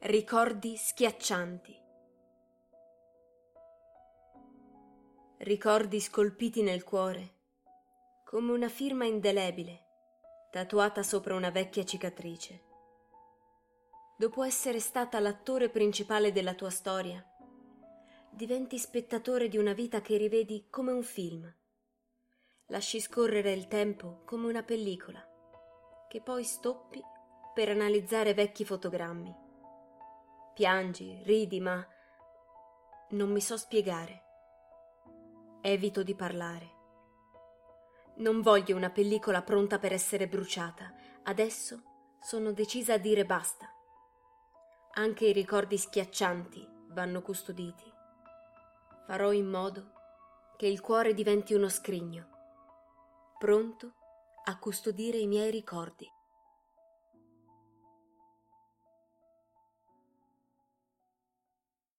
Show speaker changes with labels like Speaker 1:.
Speaker 1: Ricordi schiaccianti. Ricordi scolpiti nel cuore, come una firma indelebile, tatuata sopra una vecchia cicatrice. Dopo essere stata l'attore principale della tua storia, diventi spettatore di una vita che rivedi come un film. Lasci scorrere il tempo come una pellicola, che poi stoppi per analizzare vecchi fotogrammi. Piangi, ridi, ma non mi so spiegare. Evito di parlare. Non voglio una pellicola pronta per essere bruciata. Adesso sono decisa a dire basta. Anche i ricordi schiaccianti vanno custoditi. Farò in modo che il cuore diventi uno scrigno, pronto a custodire i miei ricordi.